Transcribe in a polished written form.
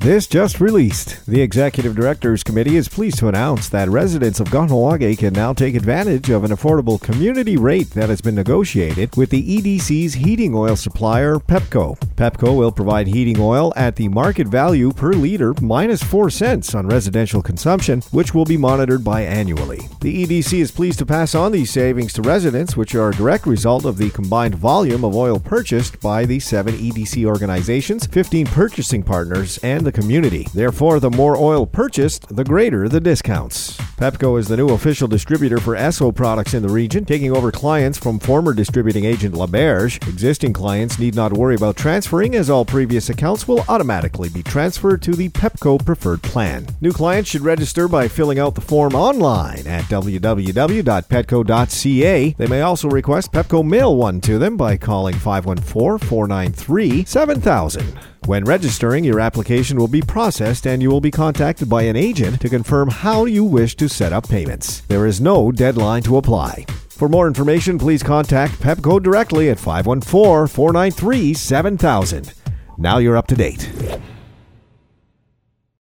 This just released. The Executive Directors Committee is pleased to announce that residents of Kahnawake can now take advantage of an affordable community rate that has been negotiated with the EDC's heating oil supplier, Pepco. Pepco will provide heating oil at the market value per liter minus 4 cents on residential consumption, which will be monitored biannually. The EDC is pleased to pass on these savings to residents, which are a direct result of the combined volume of oil purchased by the 7 EDC organizations, 15 purchasing partners, and the community. Therefore, the more oil purchased, the greater the discounts. Pepco is the new official distributor for Esso products in the region, taking over clients from former distributing agent LaBerge. Existing clients need not worry about transferring, as all previous accounts will automatically be transferred to the Pepco preferred plan. New clients should register by filling out the form online at www.petco.ca. They may also request Pepco mail one to them by calling 514-493-7000. When registering, your application will be processed and you will be contacted by an agent to confirm how you wish to set up payments. There is no deadline to apply. For more information, please contact Pepco directly at 514-493-7000. Now you're up to date.